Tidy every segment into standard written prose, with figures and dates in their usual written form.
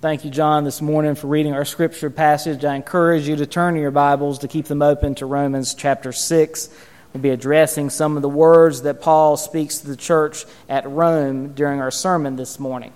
Thank you, John, this morning for reading our scripture passage. I encourage you to turn to your Bibles to keep them open to Romans chapter 6. We'll be addressing some of the words that Paul speaks to the church at Rome during our sermon this morning.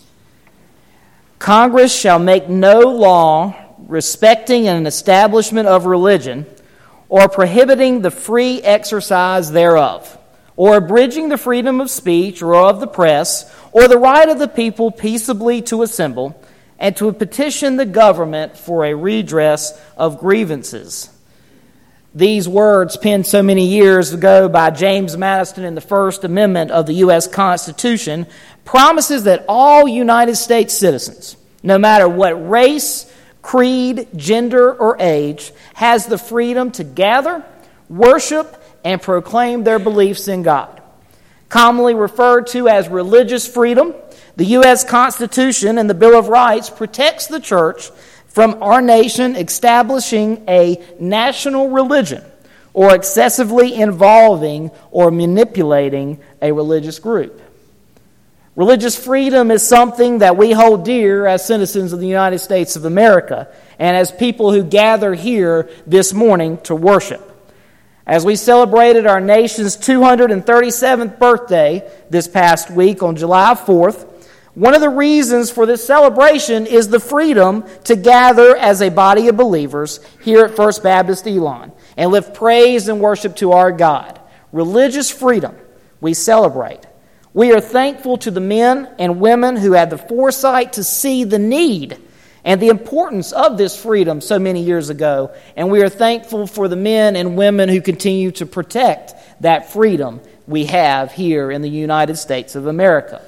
Congress shall make no law respecting an establishment of religion, or prohibiting the free exercise thereof, or abridging the freedom of speech or of the press, or the right of the people peaceably to assemble, and to petition the government for a redress of grievances. These words, penned so many years ago by James Madison in the First Amendment of the U.S. Constitution, promises that all United States citizens, no matter what race, creed, gender, or age, has the freedom to gather, worship, and proclaim their beliefs in God. Commonly referred to as religious freedom, the U.S. Constitution and the Bill of Rights protects the church from our nation establishing a national religion or excessively involving or manipulating a religious group. Religious freedom is something that we hold dear as citizens of the United States of America and as people who gather here this morning to worship. As we celebrated our nation's 237th birthday this past week on July 4th, one of the reasons for this celebration is the freedom to gather as a body of believers here at First Baptist Elon and lift praise and worship to our God. Religious freedom we celebrate. We are thankful to the men and women who had the foresight to see the need and the importance of this freedom so many years ago, and we are thankful for the men and women who continue to protect that freedom we have here in the United States of America.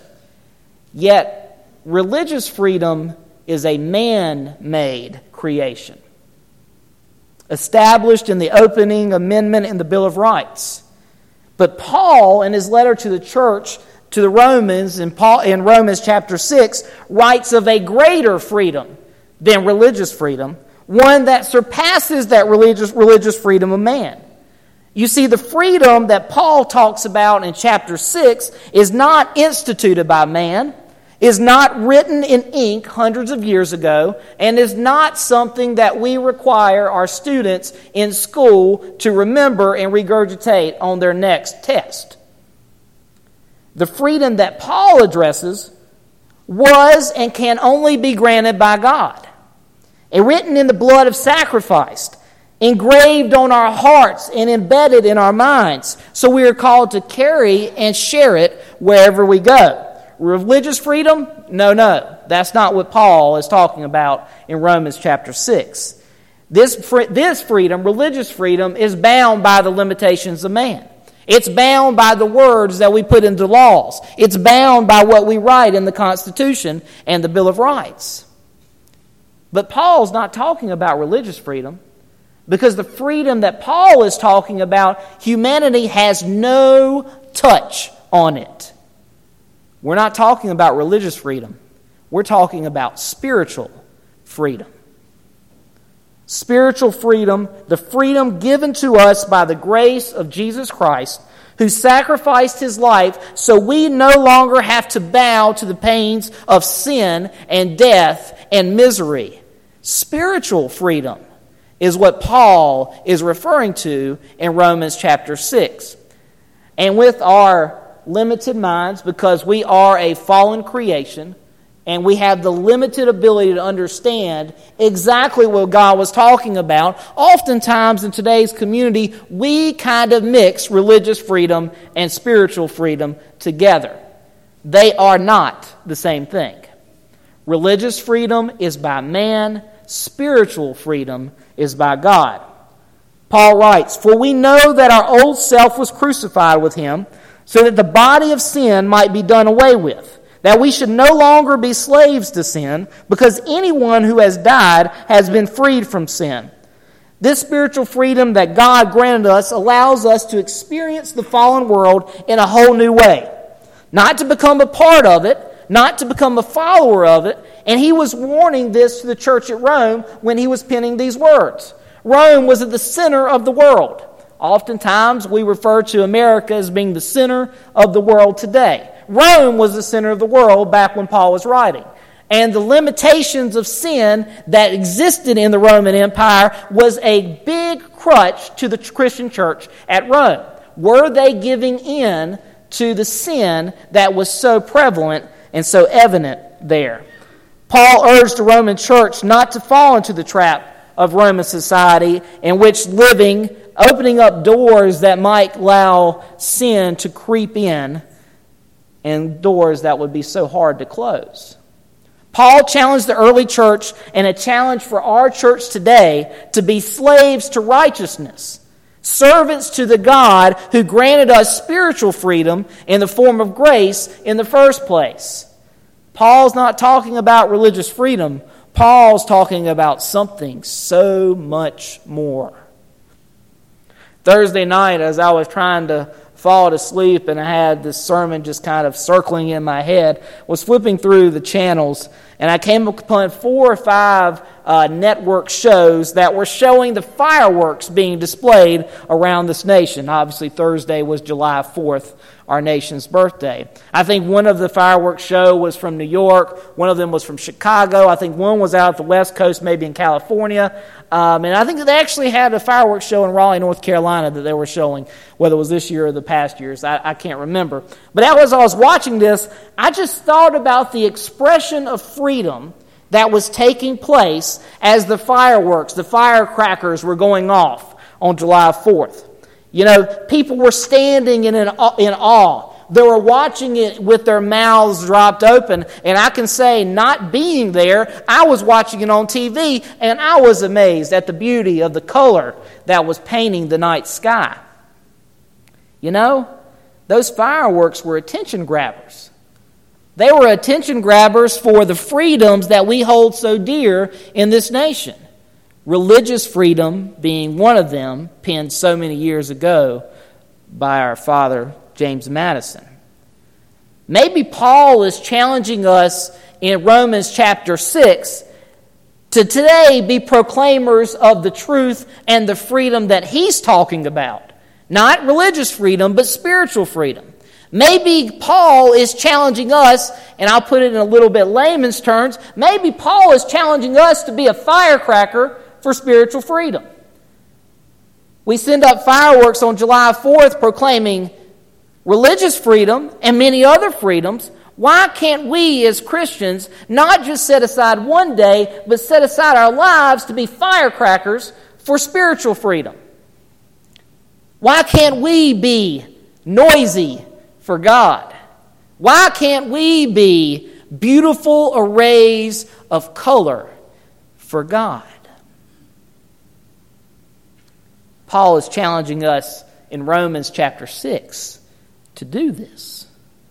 Yet, religious freedom is a man-made creation, established in the opening amendment in the Bill of Rights. But Paul, in his letter to the church, to the Romans, in Romans chapter 6, writes of a greater freedom than religious freedom, one that surpasses that religious freedom of man. You see, the freedom that Paul talks about in chapter 6 is not instituted by man, is not written in ink hundreds of years ago, and is not something that we require our students in school to remember and regurgitate on their next test. The freedom that Paul addresses was and can only be granted by God, and written in the blood of sacrifice, engraved on our hearts and embedded in our minds, so we are called to carry and share it wherever we go. Religious freedom? No. That's not what Paul is talking about in Romans chapter 6. This freedom, religious freedom, is bound by the limitations of man. It's bound by the words that we put into laws. It's bound by what we write in the Constitution and the Bill of Rights. But Paul's not talking about religious freedom, because the freedom that Paul is talking about, humanity has no touch on it. We're not talking about religious freedom. We're talking about spiritual freedom. Spiritual freedom, the freedom given to us by the grace of Jesus Christ, who sacrificed his life so we no longer have to bow to the pains of sin and death and misery. Spiritual freedom is what Paul is referring to in Romans chapter 6. And with our limited minds, because we are a fallen creation, and we have the limited ability to understand exactly what God was talking about, oftentimes in today's community, we kind of mix religious freedom and spiritual freedom together. They are not the same thing. Religious freedom is by man, spiritual freedom is by God. Paul writes, "For we know that our old self was crucified with him, so that the body of sin might be done away with, that we should no longer be slaves to sin, because anyone who has died has been freed from sin." This spiritual freedom that God granted us allows us to experience the fallen world in a whole new way. Not to become a part of it, not to become a follower of it, and he was warning this to the church at Rome when he was penning these words. Rome was at the center of the world. Oftentimes, we refer to America as being the center of the world today. Rome was the center of the world back when Paul was writing. and the limitations of sin that existed in the Roman Empire was a big crutch to the Christian church at Rome. Were they giving in to the sin that was so prevalent and so evident there? Paul urged the Roman church not to fall into the trap of Roman society in which opening up doors that might allow sin to creep in, and doors that would be so hard to close. Paul challenged the early church, and a challenge for our church today, to be slaves to righteousness, servants to the God who granted us spiritual freedom in the form of grace in the first place. Paul's not talking about religious freedom. Paul's talking about something so much more. Thursday night, as I was trying to fall asleep and I had this sermon just kind of circling in my head, was flipping through the channels, and I came upon 4 or 5 network shows that were showing the fireworks being displayed around this nation. Obviously, Thursday was July 4th, our nation's birthday. I think one of the fireworks show was from New York. One of them was from Chicago. I think one was out at the West Coast, maybe in California. And I think that they actually had a fireworks show in Raleigh, North Carolina that they were showing, whether it was this year or the past years. I can't remember. But as I was watching this, I just thought about the expression of freedom that was taking place as the firecrackers were going off on July 4th. You know, people were standing in awe. They were watching it with their mouths dropped open. And I can say, not being there, I was watching it on TV, and I was amazed at the beauty of the color that was painting the night sky. You know, those fireworks were attention grabbers. They were attention grabbers for the freedoms that we hold so dear in this nation. Religious freedom being one of them, penned so many years ago by our father, James Madison. Maybe Paul is challenging us in Romans chapter 6 to today be proclaimers of the truth and the freedom that he's talking about. Not religious freedom, but spiritual freedom. Maybe Paul is challenging us, and I'll put it in a little bit layman's terms, maybe Paul is challenging us to be a firecracker for spiritual freedom. We send up fireworks on July 4th proclaiming religious freedom and many other freedoms. Why can't we as Christians not just set aside one day, but set aside our lives to be firecrackers for spiritual freedom? Why can't we be noisy for God? Why can't we be beautiful arrays of color for God? Paul is challenging us in Romans chapter 6 to do this.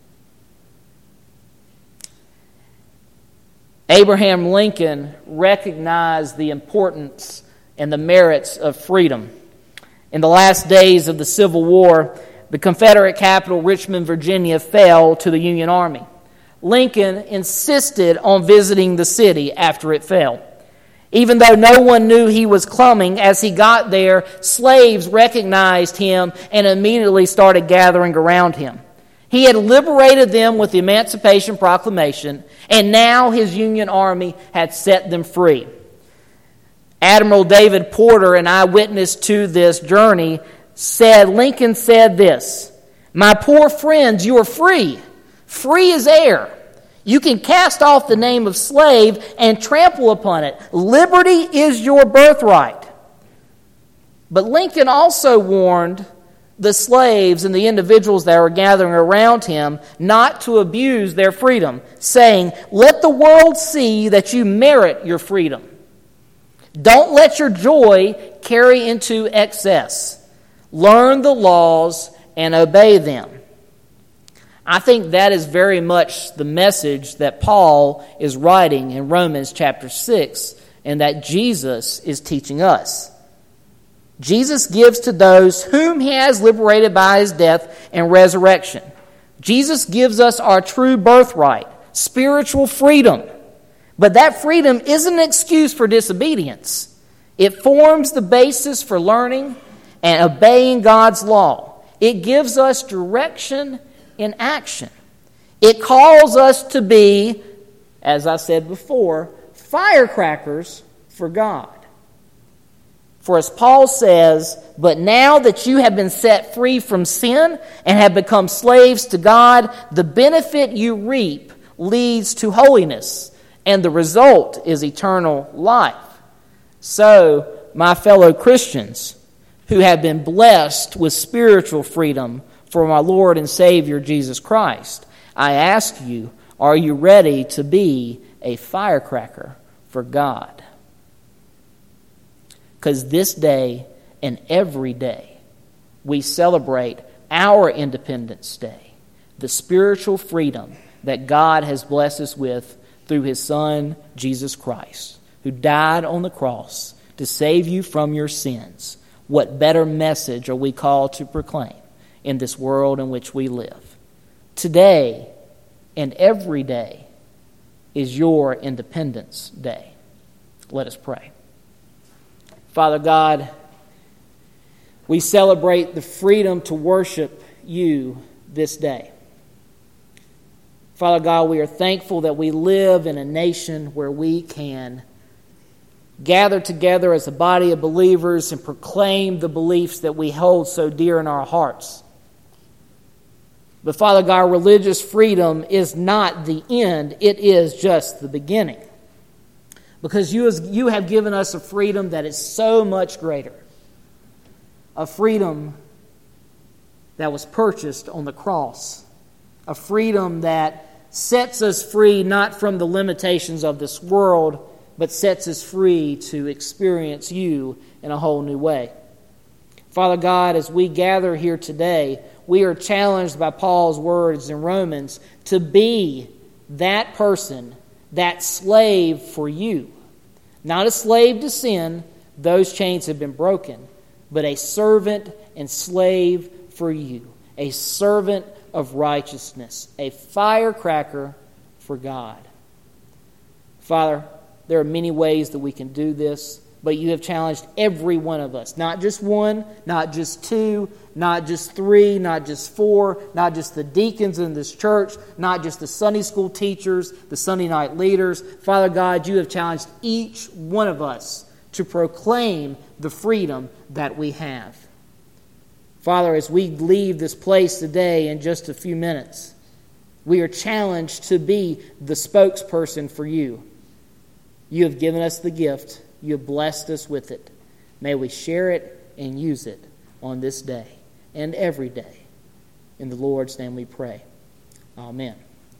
Abraham Lincoln recognized the importance and the merits of freedom. In the last days of the Civil War, the Confederate capital, Richmond, Virginia, fell to the Union Army. Lincoln insisted on visiting the city after it fell. Even though no one knew he was coming, as he got there, slaves recognized him and immediately started gathering around him. He had liberated them with the Emancipation Proclamation, and now his Union Army had set them free. Admiral David Porter, an eyewitness to this journey, said, Lincoln said this, "My poor friends, you are free. Free as air. You can cast off the name of slave and trample upon it. Liberty is your birthright." But Lincoln also warned the slaves and the individuals that were gathering around him not to abuse their freedom, saying, "Let the world see that you merit your freedom. Don't let your joy carry into excess. Learn the laws and obey them." I think that is very much the message that Paul is writing in Romans chapter 6 and that Jesus is teaching us. Jesus gives to those whom he has liberated by his death and resurrection. Jesus gives us our true birthright, spiritual freedom. But that freedom isn't an excuse for disobedience. It forms the basis for learning and obeying God's law. It gives us direction in action. It calls us to be, as I said before, firecrackers for God. For as Paul says, but now that you have been set free from sin and have become slaves to God, the benefit you reap leads to holiness, and the result is eternal life. So, my fellow Christians who have been blessed with spiritual freedom from our Lord and Savior Jesus Christ, I ask you, are you ready to be a firecracker for God? Because this day and every day we celebrate our Independence Day, the spiritual freedom that God has blessed us with through His Son, Jesus Christ, who died on the cross to save you from your sins. What better message are we called to proclaim in this world in which we live? Today and every day is your Independence Day. Let us pray. Father God, we celebrate the freedom to worship you this day. Father God, we are thankful that we live in a nation where we can gather together as a body of believers and proclaim the beliefs that we hold so dear in our hearts. But Father God, religious freedom is not the end, it is just the beginning. Because you have given us a freedom that is so much greater. A freedom that was purchased on the cross. A freedom that sets us free not from the limitations of this world, but sets us free to experience you in a whole new way. Father God, as we gather here today, we are challenged by Paul's words in Romans to be that person, that slave for you. Not a slave to sin, those chains have been broken, but a servant and slave for you. A servant of righteousness, a firecracker for God. Father, there are many ways that we can do this, but you have challenged every one of us. Not just one, not just two, not just three, not just four, not just the deacons in this church, not just the Sunday school teachers, the Sunday night leaders. Father God, you have challenged each one of us to proclaim the freedom that we have. Father, as we leave this place today in just a few minutes, we are challenged to be the spokesperson for you. You have given us the gift. You have blessed us with it. May we share it and use it on this day and every day. In the Lord's name we pray. Amen.